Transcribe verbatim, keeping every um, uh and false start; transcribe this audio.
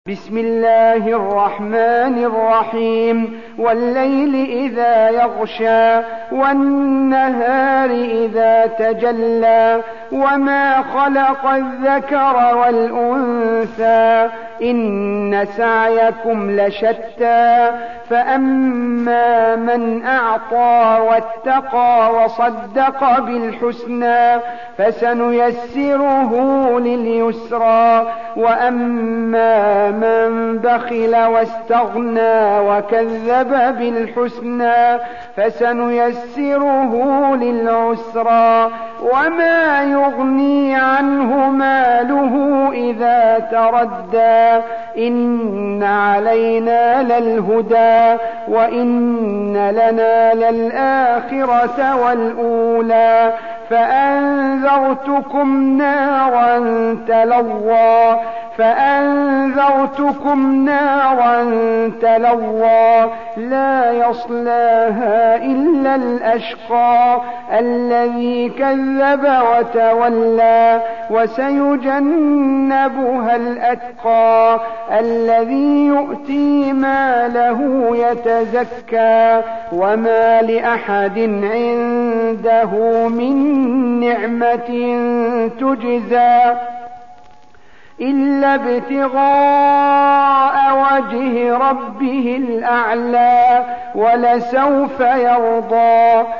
بسم الله الرحمن الرحيم والليل إذا يغشى والنهار إذا تجلى وما خلق الذكر والأنثى إن سعيكم لشتى فأما من أعطى واتقى وصدق بالحسنى فسنيسره لليسرى وأما من بخل واستغنى وكذب بالحسنى فسنيسره للعسرى وما يغني عنه ماله إذا تردى إن علينا للهدى وإن لنا للآخرة والأولى فأنذرتكم نارا تلظى فأنذرتكم نارا تلظى لا يصلاها إلا الأشقى الذي كذب وتولى وسيجنبها الأتقى الذي يؤتي ماله يتزكى وما لأحد عنده من نعمة تجزى إلا ابتغاء وجه ربه الأعلى ولسوف يرضى